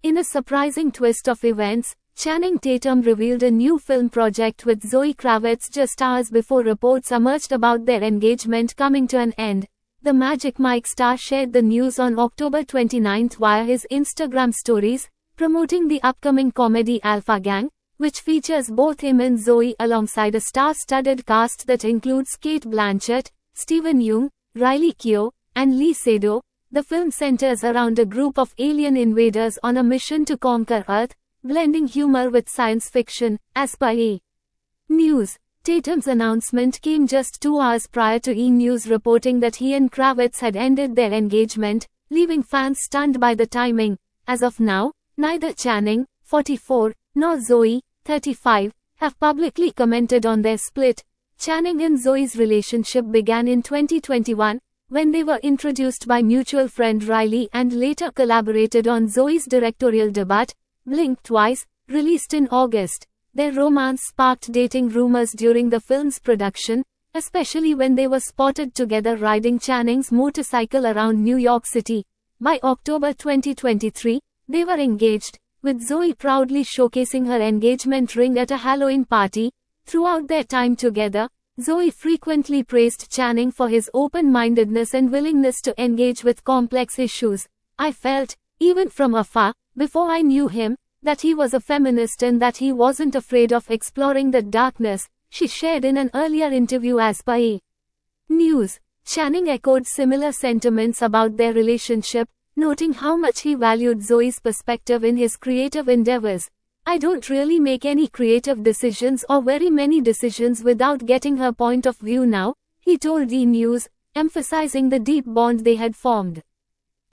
In a surprising twist of events, Channing Tatum revealed a new film project with Zoe Kravitz just hours before reports emerged about their engagement coming to an end. The Magic Mike star shared the news on October 29 via his Instagram stories, promoting the upcoming comedy Alpha Gang, which features both him and Zoe alongside a star-studded cast that includes Cate Blanchett, Steven Yeun, Riley Keough, and Lee Sado. The film centers around a group of alien invaders on a mission to conquer Earth, blending humor with science fiction, as per E! News. Tatum's announcement came just 2 hours prior to E! News reporting that he and Kravitz had ended their engagement, leaving fans stunned by the timing. As of now, neither Channing, 44, nor Zoe, 35, have publicly commented on their split. Channing and Zoe's relationship began in 2021, when they were introduced by mutual friend Riley and later collaborated on Zoe's directorial debut, Blink Twice, released in August. Their romance sparked dating rumors during the film's production, especially when they were spotted together riding Channing's motorcycle around New York City. By October 2023, they were engaged, with Zoe proudly showcasing her engagement ring at a Halloween party. Throughout their time together, Zoe frequently praised Channing for his open-mindedness and willingness to engage with complex issues. "I felt, even from afar, before I knew him, that he was a feminist and that he wasn't afraid of exploring the darkness," she shared in an earlier interview as per E! News. Channing echoed similar sentiments about their relationship, noting how much he valued Zoe's perspective in his creative endeavors. "I don't really make any creative decisions or very many decisions without getting her point of view now," he told E! News, emphasizing the deep bond they had formed.